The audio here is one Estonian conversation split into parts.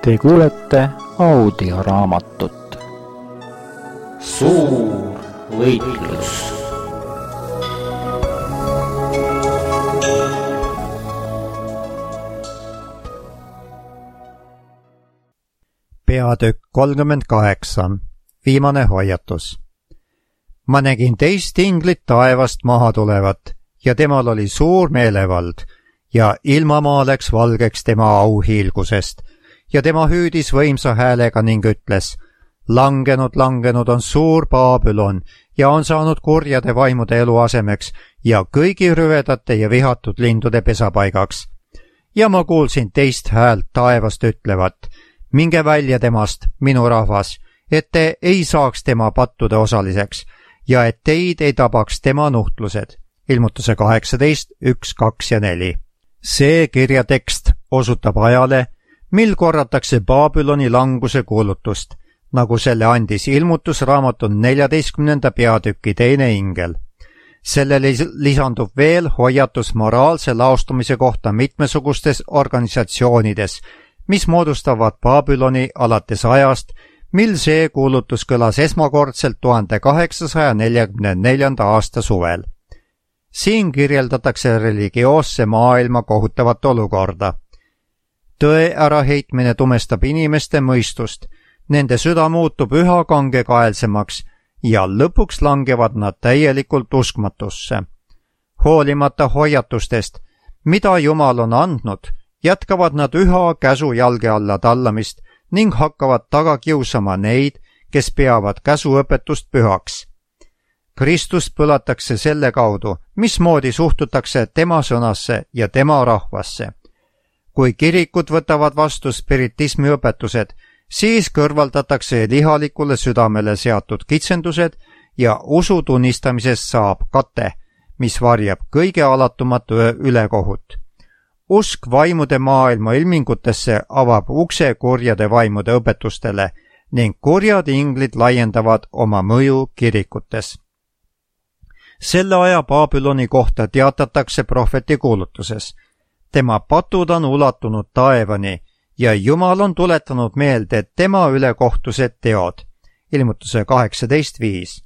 Te kuulete audioraamatut Suur võitlus. Peatükk 38. Viimane hoiatus. Ma nägin teist inglit taevast maha tulevat ja temal oli suur meelevald ja ilmamaa läks valgeks tema auhiilgusest ja tema hüüdis võimsa häälega ning ütles: langenud on suur Babylon ja on saanud kurjade vaimude eluasemeks ja kõigi rüvedate ja vihatud lindude pesapaigaks. Ja ma kuulsin teist häält taevast ütlevat: minge välja temast, minu rahvas, et te ei saaks tema pattude osaliseks ja et teid ei tabaks tema nuhtlused. Ilmutuse 18, 1, 2 ja 4. See kirjatekst osutab ajale, mil korratakse Babyloni languse kuulutust, nagu selle andis ilmutusraamatu 14. peatüki 2. ingel. Sellele lisandub veel hoiatus moraalse laostumise kohta mitmesugustes organisatsioonides, mis moodustavad Babyloni alates ajast, mil see kuulutus kõlas esmakordselt 1844. aasta suvel. Siin kirjeldatakse religioosse maailma kohutavat olukorda. Tõe äraheitmine tumestab inimeste mõistust, nende süda muutub üha kangekaelsemaks ja lõpuks langevad nad täielikult uskmatusse. Hoolimata hoiatustest, mida Jumal on andnud, jätkavad nad üha käsu jalge alla tallamist ning hakkavad taga kiusama neid, kes peavad käsuõpetust pühaks. Kristust põlatakse selle kaudu, mismoodi suhtutakse tema sõnasse ja tema rahvasse. Kui kirikud võtavad vastu spiritismi õpetused, siis kõrvaldatakse lihalikule südamele seatud kitsendused ja usu tunnistamisest saab kate, mis varjab kõige alatumat ülekohut. Usk vaimude maailma ilmingutesse avab ukse kurjade vaimude õpetustele ning kurjad inglid laiendavad oma mõju kirikutes. Selle aja Babyloni kohta teatatakse prohveti kuulutuses. Tema patud on ulatunud taevani ja Jumal on tuletanud meelde tema ülekohtused teod. Ilmutuse 18.5.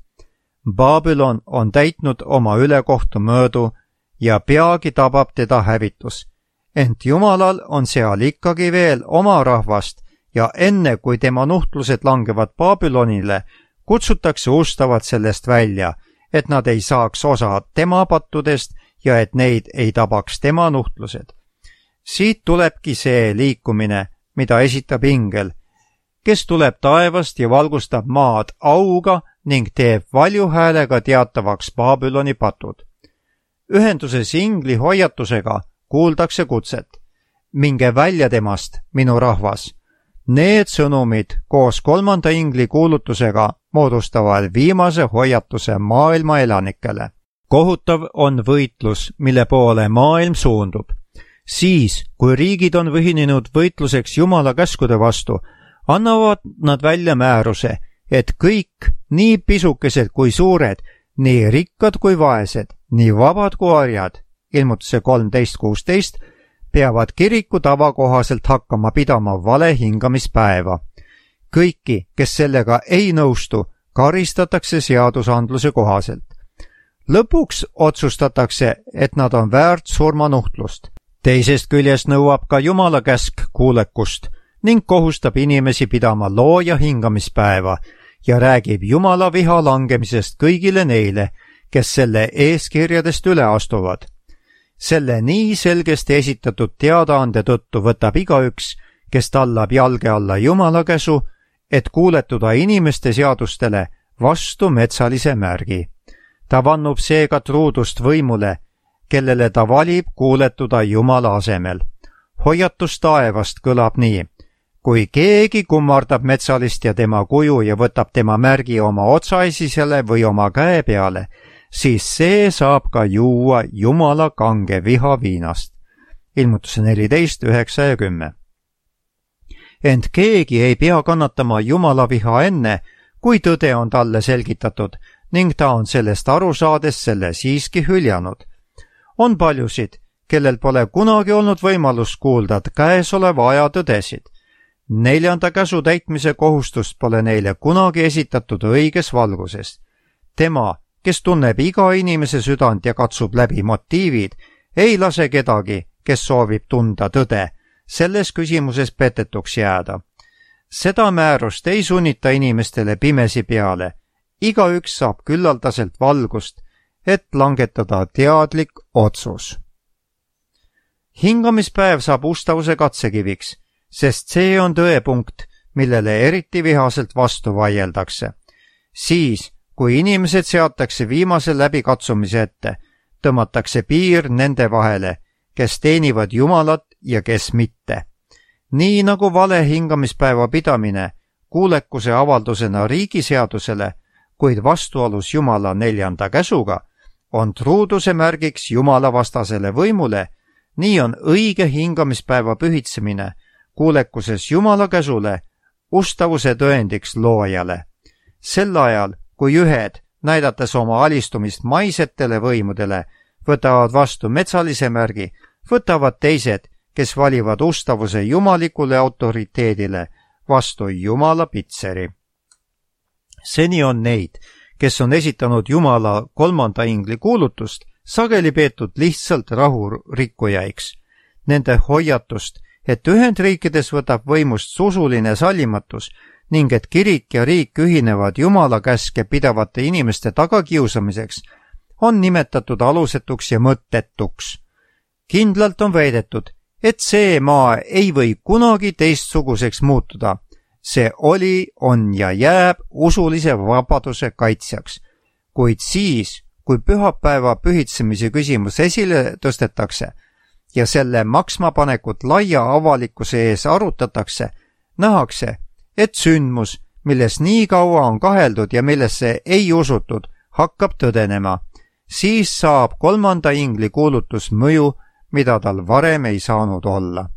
Babylon on täitnud oma ülekohtu möödu ja peagi tabab teda hävitus. Ent Jumalal on seal ikkagi veel oma rahvast ja enne kui tema nuhtlused langevad Babylonile, kutsutakse ustavad sellest välja, et nad ei saaks osa tema pattudest ja et neid ei tabaks tema nuhtlused. Siit tulebki see liikumine, mida esitab ingel, kes tuleb taevast ja valgustab maad auga ning teeb valjuhäälega teatavaks Babyloni patud. Ühenduses ingli hoiatusega kuuldakse kutset: minge välja temast, minu rahvas. Need sõnumid koos 3. ingli kuulutusega moodustavad viimase hoiatuse maailma elanikele. Kohutav on võitlus, mille poole maailm suundub. Siis, kui riigid on ühinenud võitluseks Jumala käskude vastu, annavad nad välja määruse, et kõik, nii pisukesed kui suured, nii rikkad kui vaesed, nii vabad kui orjad, ilmutuse 13.16, peavad kiriku tava kohaselt hakkama pidama vale hingamispäeva. Kõiki, kes sellega ei nõustu, karistatakse seadusandluse kohaselt. Lõpuks otsustatakse, et nad on väärt surmanuhtlust. Teisest küljest nõuab ka Jumala käsk kuulekust ning kohustab inimesi pidama looja hingamispäeva ja räägib Jumala viha langemisest kõigile neile, kes selle eeskirjadest üle astuvad. Selle nii selgesti esitatud teadaande tõttu võtab igaüks, kes tallab jalge alla Jumala käsu, et kuuletuda inimeste seadustele, vastu metsalise märgi. Ta vannub seega truudust võimule, kellele ta valib kuuletuda Jumala asemel. Hoiatus taevast kõlab nii: kui keegi kummardab metsalist ja tema kuju ja võtab tema märgi oma otsaesisele või oma käe peale, siis see saab ka juua Jumala kange viha viinast. Ilmutuse 14, 9 ja 10. Ent keegi ei pea kannatama Jumala viha enne, kui tõde on talle selgitatud ning ta on sellest aru saades selle siiski hüljanud. On paljusid, kellel pole kunagi olnud võimalust kuulda käesoleva aja tõdesid. 4. käsu täitmise kohustust pole neile kunagi esitatud õiges valguses. Tema, kes tunneb iga inimese südant ja katsub läbi motiivid, ei lase kedagi, kes soovib tunda tõde, selles küsimuses petetuks jääda. Seda määrust ei sunnita inimestele pimesi peale. Igaüks saab küllaldaselt valgust, et langetada teadlik otsus. Hingamispäev saab ustavuse katsekiviks, sest see on tõepunkt, millele eriti vihaselt vastu vaieldakse. Siis, kui inimesed seatakse viimase läbikatsumise ette, tõmmatakse piir nende vahele, kes teenivad Jumalat ja kes mitte. Nii nagu vale hingamispäeva pidamine kuulekuse avaldusena riigiseadusele, kuid vastuolus Jumala 4. käsuga, on truuduse märgiks Jumala vastasele võimule, nii on õige hingamispäeva pühitsemine kuulekuses Jumala käsule ustavuse tõendiks loojale. Sel ajal, kui ühed, näidates oma alistumist maisetele võimudele, võtavad vastu metsalise märgi, võtavad teised, kes valivad ustavuse jumalikule autoriteedile, vastu Jumala pitseri. Seni on neid, kes on esitanud Jumala 3. ingli kuulutust, sageli peetud lihtsalt rahurikkujaiks. Nende hoiatust, et Ühendriikides võtab võimust usuline sallimatus ning et kirik ja riik ühinevad Jumala käske pidavate inimeste tagakiusamiseks, on nimetatud alusetuks ja mõttetuks. Kindlalt on väidetud, et see maa ei või kunagi teistsuguseks muutuda. See oli, on ja jääb usulise vabaduse kaitsjaks. Kuid siis, kui pühapäeva pühitsemise küsimus esile tõstetakse ja selle maksmapanekut laia avalikkuse ees arutatakse, nähakse, et sündmus, milles nii kaua on kaheldud ja millesse ei usutud, hakkab tõdenema. Siis saab 3. ingli kuulutus mõju, mida tal varem ei saanud olla.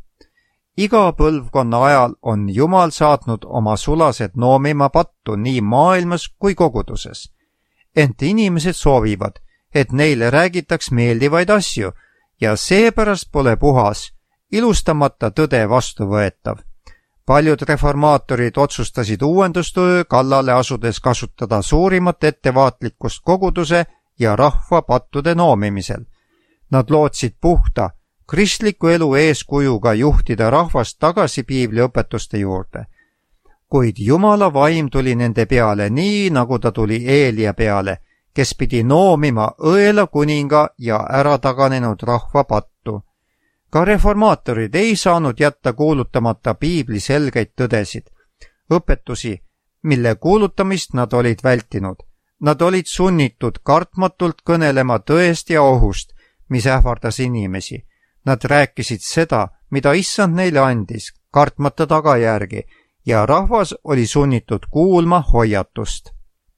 Iga põlvkonna ajal on Jumal saatnud oma sulased noomima pattu nii maailmas kui koguduses. Ent inimesed soovivad, et neile räägitaks meeldivaid asju ja seepärast pole puhas, ilustamata tõde vastuvõetav. Paljud reformaatorid otsustasid uuendustöö kallale asudes kasutada suurimat ettevaatlikkust koguduse ja rahva pattude noomimisel. Nad lootsid puhta, kristliku elu eeskujuga juhtida rahvast tagasi piibli õpetuste juurde. Kuid Jumala vaim tuli nende peale nii, nagu ta tuli Eelia peale, kes pidi noomima õela kuninga ja ära taganenud rahva pattu. Ka reformaatorid ei saanud jätta kuulutamata piibli selgeid tõdesid, õpetusi, mille kuulutamist nad olid vältinud. Nad olid sunnitud kartmatult kõnelema tõest ja ohust, mis ähvardas inimesi. Nad rääkisid seda, mida Issand neile andis, kartmata tagajärgi, ja rahvas oli sunnitud kuulma hoiatust.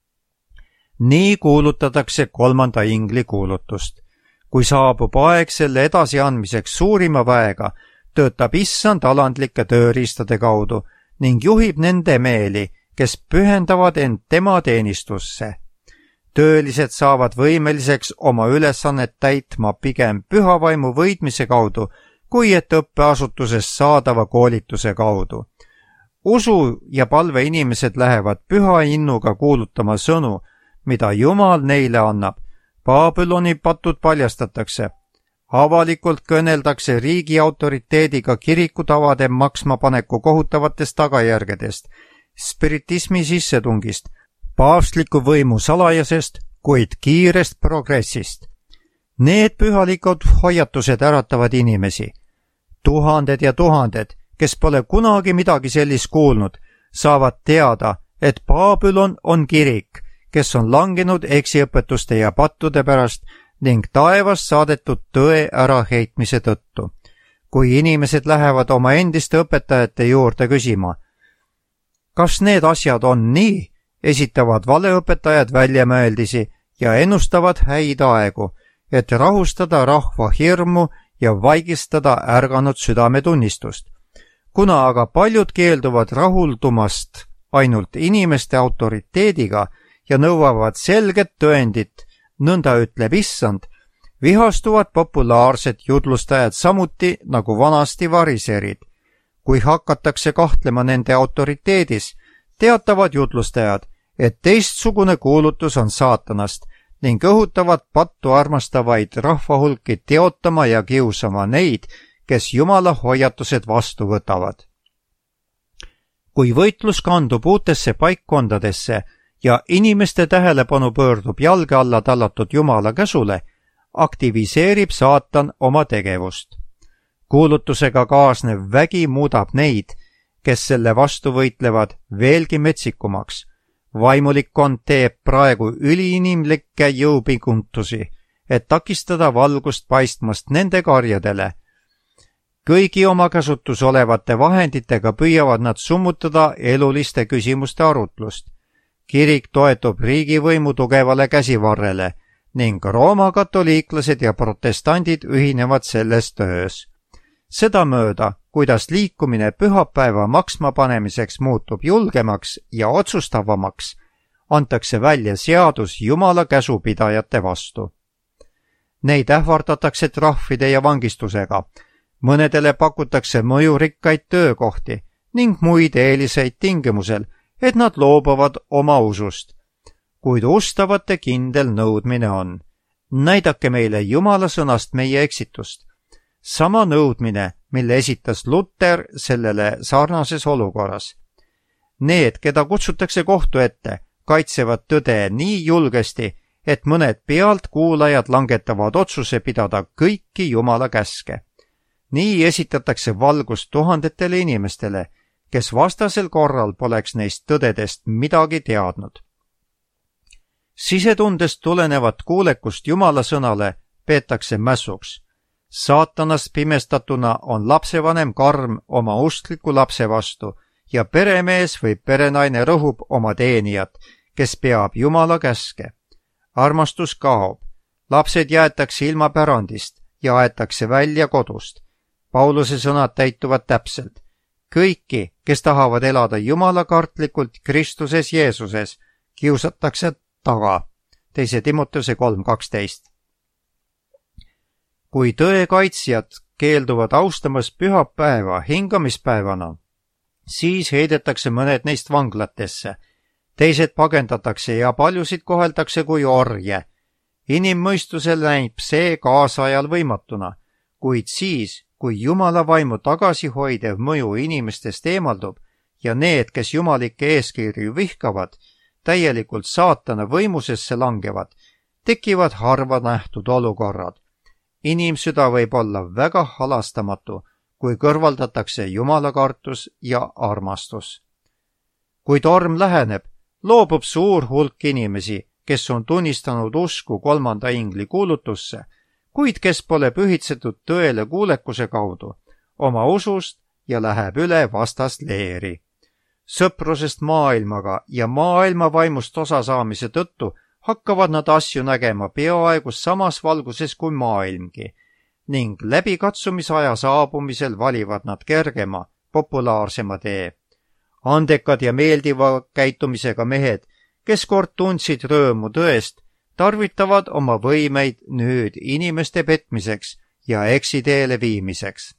Nii kuulutatakse 3. ingli kuulutust. Kui saabub aeg selle edasiandmiseks suurima väega, töötab Issand alandlike tööriistade kaudu ning juhib nende meeli, kes pühendavad end tema teenistusse. Töölised saavad võimeliseks oma ülesannet täitma pigem pühavaimu võitmise kaudu, kui et õppeasutuses saadava koolituse kaudu. Usu ja palve inimesed lähevad püha innuga kuulutama sõnu, mida Jumal neile annab. Babyloni patud paljastatakse. Avalikult kõneldakse riigi autoriteediga kirikutavade maksmapaneku kohutavatest tagajärgedest, spiritismi sissetungist, paavstliku võimu salajasest, kuid kiirest progressist. Need pühalikud hoiatused äratavad inimesi. Tuhanded ja tuhanded, kes pole kunagi midagi sellist kuulnud, saavad teada, et Babylon on kirik, kes on langenud eksiõpetuste ja pattude pärast ning taevast saadetud tõe äraheitmise tõttu. Kui inimesed lähevad oma endiste õpetajate juurde küsima, kas need asjad on nii, esitavad valeõpetajad väljamõeldisi ja ennustavad häid aegu, et rahustada rahva hirmu ja vaigistada ärganud südametunnistust. Kuna aga paljud keelduvad rahuldumast ainult inimeste autoriteediga ja nõuavad selget tõendit, nõnda ütleb Issand, vihastuvad populaarsed judlustajad samuti nagu vanasti variserid. kui hakatakse kahtlema nende autoriteedis, teatavad jutlustajad, et teistsugune kuulutus on saatanast ning õhutavad pattu armastavaid rahvahulki teotama ja kiusama neid, kes Jumala hoiatused vastu võtavad. Kui võitlus kandub uutesse paikkondadesse ja inimeste tähelepanu pöördub jalge alla tallatud Jumala käsule, aktiviseerib saatan oma tegevust. Kuulutusega kaasnev vägi muudab neid, kes selle vastu võitlevad, veelgi metsikumaks. Vaimulikkond teeb praegu üliinimlikke jõupingutusi, et takistada valgust paistmast nende karjadele. Kõigi oma käsutus olevate vahenditega püüavad nad summutada eluliste küsimuste arutlust. Kirik toetub riigivõimu tugevale käsivarrele ning Rooma katoliiklased ja protestandid ühinevad selles töös. Sedamööda, kuidas liikumine pühapäeva maksmapanemiseks muutub julgemaks ja otsustavamaks, antakse välja seadus Jumala käsupidajate vastu. Neid ähvardatakse trahvide ja vangistusega, mõnedele pakutakse mõjurikkaid töökohti ning muid eeliseid tingimusel, et nad loobuvad oma usust. Kuid ustavate kindel nõudmine on: näidake meile Jumala sõnast meie eksitust. Sama nõudmine, mille esitas Luter sellele sarnases olukorras. Need, keda kutsutakse kohtu ette, kaitsevad tõde nii julgesti, et mõned pealtkuulajad langetavad otsuse pidada kõiki Jumala käske. Nii esitatakse valgust tuhandetele inimestele, kes vastasel korral poleks neist tõdedest midagi teadnud. Sisetundest tulenevat kuulekust Jumala sõnale peetakse mässuks. Saatanast pimestatuna on lapsevanem karm oma uskliku lapse vastu ja peremees või perenaine rõhub oma teenijat, kes peab Jumala käske. Armastus kaob, lapsed jäetakse ilma pärandist ja aetakse välja kodust. Pauluse sõnad täituvad täpselt. Kõiki, kes tahavad elada Jumala kartlikult Kristuses Jeesuses, kiusatakse taga. 2 Timoteuse 3:12. Kui tõe kaitsjad keelduvad austamas pühapäeva hingamispäevana, siis heidetakse mõned neist vanglatesse, teised pagendatakse ja paljusid koheldakse kui orje. Inimmõistusel näib see kaasajal võimatuna, kuid siis, kui Jumala vaimu tagasihoidev mõju inimestest eemaldub ja need, kes jumalikke eeskirju vihkavad, täielikult saatana võimusesse langevad, tekivad harva nähtud olukorrad. Inimsüda võib olla väga halastamatu, kui kõrvaldatakse Jumala kartus ja armastus. Kui torm läheneb, loobub suur hulk inimesi, kes on tunnistanud usku 3. ingli kuulutusse, kuid kes pole pühitsetud tõele kuulekuse kaudu oma usust ja läheb üle vastasleeri. Sõprusest maailmaga ja maailma vaimust osasaamise tõttu hakkavad nad asju nägema peaaegu samas valguses kui maailmgi ning läbikatsumisaja saabumisel valivad nad kergema, populaarsema tee. Andekad ja meeldiva käitumisega mehed, kes kord tundsid rõõmu tõest, tarvitavad oma võimeid nüüd inimeste petmiseks ja eksiteele viimiseks.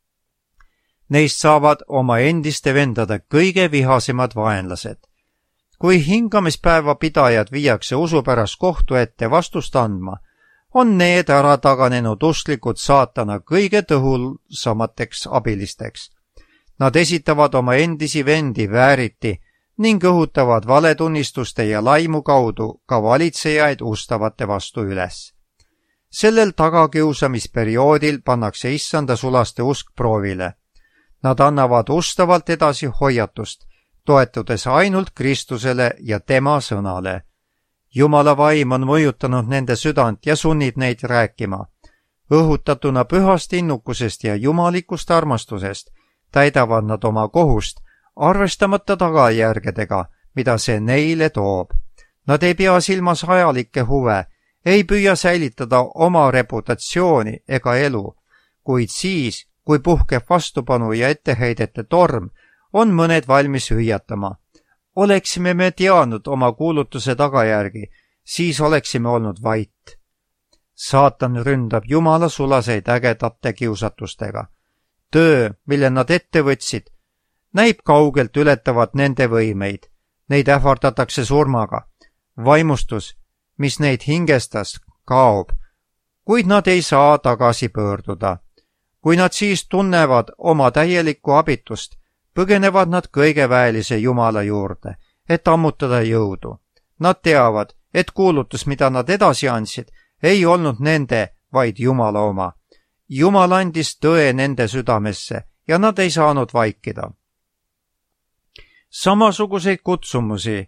Neist saavad oma endiste vendade kõige vihasemad vaenlased. Kui hingamispäeva pidajad viiakse usupärast kohtu ette vastust andma, on need ära taganenud usklikud saatana kõige tõhusamateks abilisteks. Nad esitavad oma endisi vendi vääriti ning õhutavad valetunnistuste ja laimu kaudu ka valitsejaid ustavate vastu üles. Sellel tagakiusamisperioodil pannakse issanda sulaste usk proovile. Nad annavad ustavalt edasi hoiatust, toetudes ainult Kristusele ja tema sõnale. Jumala vaim on mõjutanud nende südant ja sunnib neid rääkima. Õhutatuna pühast innukusest ja jumalikust armastusest täidavad nad oma kohust, arvestamata tagajärgedega, mida see neile toob. Nad ei pea silmas ajalikke huve, ei püüa säilitada oma reputatsiooni ega elu, kuid siis, kui puhkeb vastupanu ja etteheidete torm, on mõned valmis hüüatama. Oleksime me teadnud oma kuulutuse tagajärgi, siis oleksime olnud vait. Saatan ründab Jumala sulaseid ägedate kiusatustega. töö, mille nad ette võtsid, näib kaugelt ületavat nende võimeid. Neid ähvardatakse surmaga. Vaimustus, mis neid hingestas, kaob, kuid nad ei saa tagasi pöörduda. Kui nad siis tunnevad oma täielikku abitust, põgenevad nad kõigeväelise Jumala juurde, et ammutada jõudu. Nad teavad, et kuulutus, mida nad edasi andsid, ei olnud nende, vaid Jumala oma. Jumal andis tõe nende südamesse ja nad ei saanud vaikida. Samasuguseid kutsumusi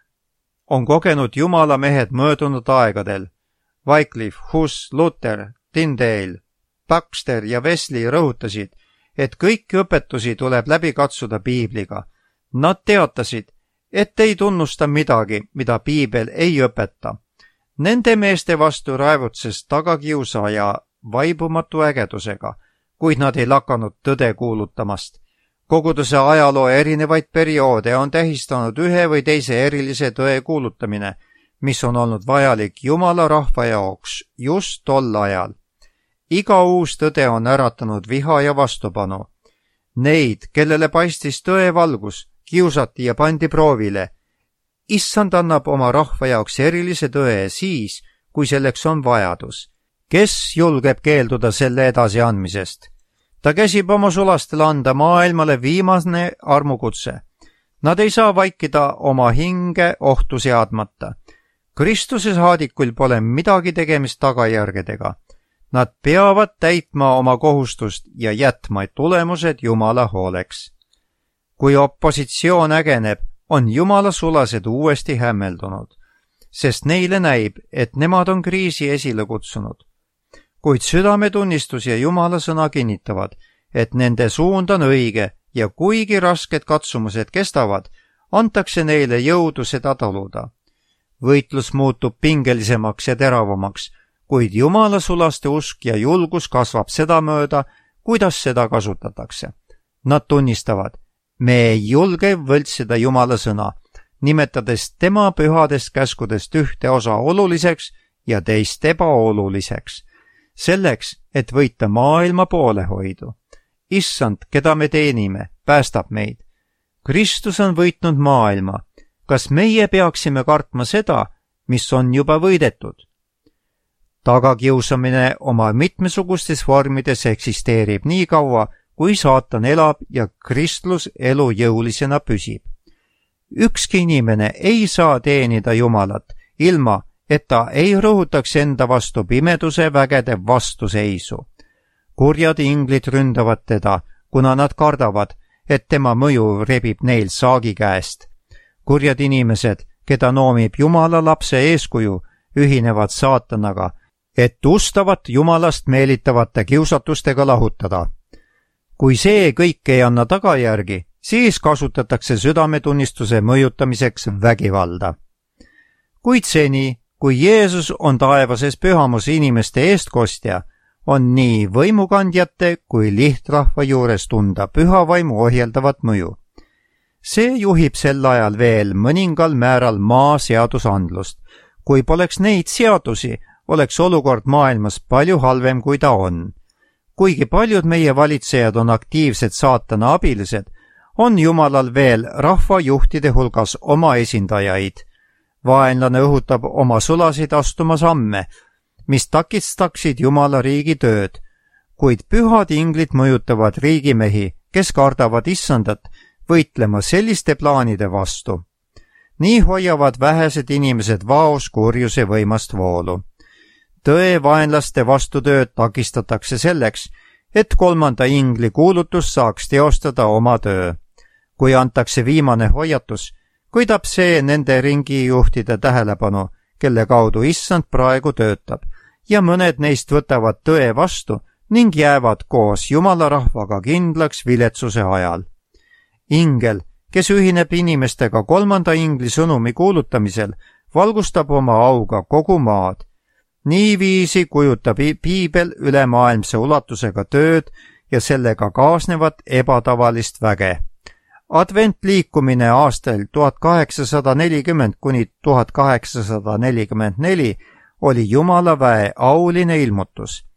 on kogenud Jumala mehed möödunud aegadel. Wycliffe, Hus, Luther, Tyndale, Baxter ja Wesley rõhutasid, et kõiki õpetusi tuleb läbi katsuda piibliga. Nad teatasid, et ei tunnusta midagi, mida piibel ei õpeta. Nende meeste vastu raevutses tagakiusaja vaibumatu ägedusega, kuid nad ei lakanud tõde kuulutamast. Koguduse ajaloo erinevaid perioode on tähistanud ühe või teise erilise tõe kuulutamine, mis on olnud vajalik Jumala rahva jaoks just tol ajal. Iga uus tõde on äratanud viha ja vastupanu. Neid, kellele paistis tõe valgus, kiusati ja pandi proovile. Issand annab oma rahva jaoks erilise tõe siis, kui selleks on vajadus. Kes julgeb keelduda selle edasiandmisest? Ta käsib oma sulastele anda maailmale viimane armukutse. Nad ei saa vaikida oma hinge ohtu seadmata. Kristuse saadikul pole midagi tegemist tagajärgedega. Nad peavad täitma oma kohustust ja jätma tulemused Jumala hooleks. Kui opositsioon ägeneb, on Jumala sulased uuesti hämmeldunud, sest neile näib, et nemad on kriisi esile kutsunud. Kuid südametunnistus ja Jumala sõna kinnitavad, et nende suund on õige ja kuigi rasked katsumused kestavad, antakse neile jõudu seda taluda. Võitlus muutub pingelisemaks ja teravamaks, kuid Jumala sulaste usk ja julgus kasvab sedamööda, kuidas seda kasutatakse. Nad tunnistavad, me ei julge võltsida Jumala sõna, nimetades tema pühadest käskudest ühte osa oluliseks ja teist ebaoluliseks, selleks, et võita maailma poolehoidu. Issand, keda me teenime, päästab meid. Kristus on võitnud maailma. Kas meie peaksime kartma seda, mis on juba võidetud? Tagakiusamine oma mitmesugustes vormides eksisteerib nii kaua, kui saatan elab ja kristlus elu jõulisena püsib. Ükski inimene ei saa teenida Jumalat, ilma et ta ei rõhutaks enda vastu pimeduse vägede vastuseisu. Kurjad inglid ründavad teda, kuna nad kardavad, et tema mõju rebib neil saagi käest. Kurjad inimesed, keda noomib Jumala lapse eeskuju, ühinevad saatanaga, et ustavat Jumalast meelitavate kiusatustega lahutada. Kui see kõik ei anna tagajärgi, siis kasutatakse südametunnistuse mõjutamiseks vägivalda. Kuid seni, kui Jeesus on taevases pühamuse inimeste eestkostja, on nii võimukandjate kui lihtrahva juures tunda püha vaimu ohjeldavat mõju. See juhib sel ajal veel mõningal määral maa seadusandlust. Kui poleks neid seadusi, oleks olukord maailmas palju halvem, kui ta on. Kuigi paljud meie valitsejad on aktiivsed saatana abilised, on Jumalal veel rahvajuhtide hulgas oma esindajaid. Vaenlane õhutab oma sulasid astuma samme, mis takistaksid Jumala riigi tööd, kuid pühad inglid mõjutavad riigimehi, kes kardavad Issandat, võitlema selliste plaanide vastu. Nii hoiavad vähesed inimesed vaos kurjuse võimast voolu. Tõe vaenlaste vastutööd takistatakse selleks, et kolmanda ingli kuulutus saaks teostada oma töö. Kui antakse viimane hoiatus, kõidab see nende ringijuhtide tähelepanu, kelle kaudu Issand praegu töötab, ja mõned neist võtavad tõe vastu ning jäävad koos Jumala rahvaga kindlaks viletsuse ajal. Ingel, kes ühineb inimestega kolmanda ingli sõnumi kuulutamisel, valgustab oma auga kogu maad. Niiviisi kujutab piibel ülemaailmse ulatusega tööd ja sellega kaasnevat ebatavalist väge. Adventliikumine aastal 1840 kuni 1844 oli Jumala väe auline ilmutus.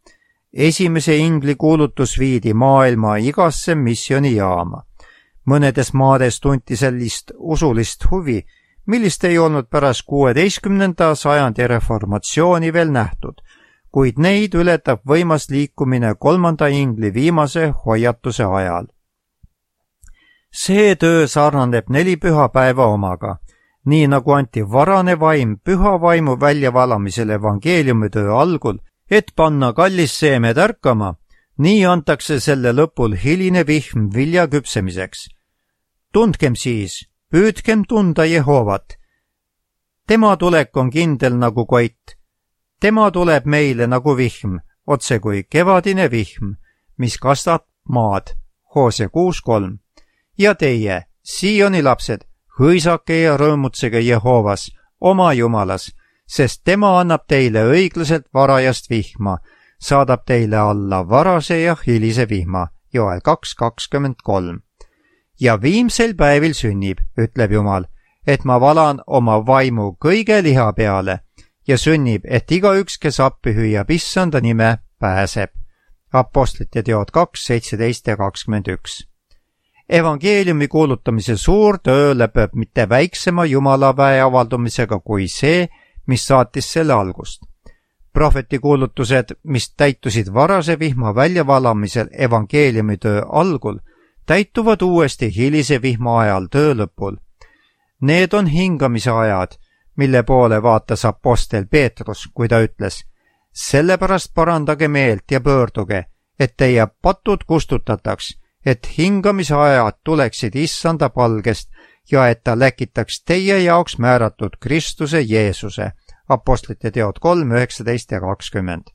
Esimese ingli kuulutus viidi maailma igasse missioonijaama. Mõnedes maades tunti sellist usulist huvi, millist ei olnud pärast 16. sajandi reformatsiooni veel nähtud, kuid neid ületab võimas liikumine 3. ingli viimase hoiatuse ajal. See töö sarnaneb 4 pühapäeva omaga. Nii nagu anti varane vaim püha vaimu väljavalamisel evangeeliumitöö algul, et panna kallis seeme tärkama, nii antakse selle lõpul hiline vihm vilja küpsemiseks. Tundkem siis, püüdkem tunda Jehovat. Tema tulek on kindel nagu koit. Tema tuleb meile nagu vihm, otse kui kevadine vihm, mis kastab maad. Hoose 6.3. Ja teie, Sioni lapsed, hõisake ja rõõmutsege Jehovas, oma Jumalas, sest tema annab teile õiglaselt varajast vihma, saadab teile alla varase ja hilise vihma. Joel 2.23. Ja viimsel päevil sünnib, ütleb Jumal, et ma valan oma vaimu kõige liha peale ja sünnib, et igaüks, kes appi hüüab issanda nime, pääseb. Apostlite teod 2.17 ja 21. Evangeeliumi kuulutamise suur töö lõpeb mitte väiksema jumalaväe avaldumisega kui see, mis saatis selle algust. Prohveti kuulutused, mis täitusid varase vihma väljavalamisel evangeeliumi töö algul, täituvad uuesti hilise vihma ajal töö lõpul. Need on hingamise ajad, mille poole vaatas apostel Peetrus, kui ta ütles, sellepärast parandage meelt ja pöörduge, et teie patud kustutataks, et hingamise ajad tuleksid issanda palgest ja et ta läkitaks teie jaoks määratud Kristuse Jeesuse. Apostlite teod 3.19 ja 20.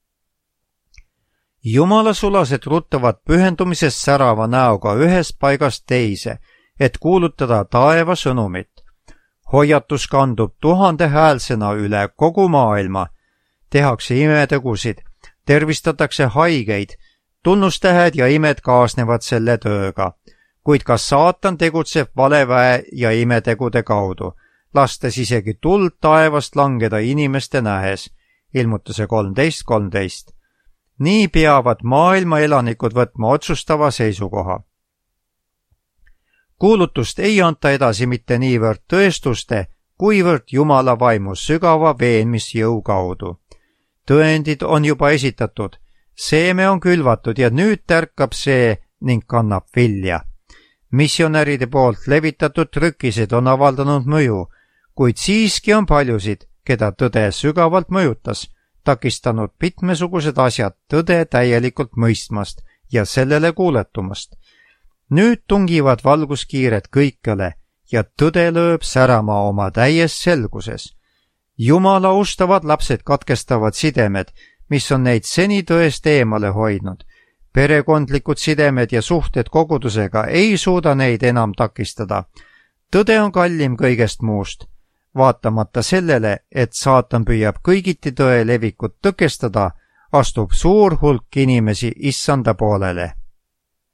Jumala sulased ruttavad pühendumisest särava näoga ühest paigast teise, et kuulutada taeva sõnumit. Hoiatus kandub 1000 häälsena üle kogu maailma. Tehakse imetegusid, tervistatakse haigeid, tunnustähed ja imed kaasnevad selle tööga, kuid ka saatan tegutseb valeväe ja imetegude kaudu, lastes isegi tuld taevast langeda inimeste nähes. Ilmutuse 13.13. Nii peavad maailma elanikud võtma otsustava seisukoha. Kuulutust ei anta edasi mitte niivõrd tõestuste, kuivõrd Jumala vaimu sügava veenmisjõu kaudu. Tõendid on juba esitatud, seeme on külvatud ja nüüd tärkab see ning kannab vilja. Missionäride poolt levitatud trükised on avaldanud mõju, kuid siiski on paljusid, keda tõde sügavalt mõjutas, takistanud mitmesugused asjad tõde täielikult mõistmast ja sellele kuuletumast. Nüüd tungivad valguskiired kõikjale ja tõde lööb särama oma täies selguses. Jumala ustavad lapsed katkestavad sidemed, mis on neid seni tõest eemale hoidnud. Perekondlikud sidemed ja suhted kogudusega ei suuda neid enam takistada. Tõde on kallim kõigest muust. Vaatamata sellele, et saatan püüab kõigiti tõe levikut tõkestada, astub suur hulk inimesi issanda poolele.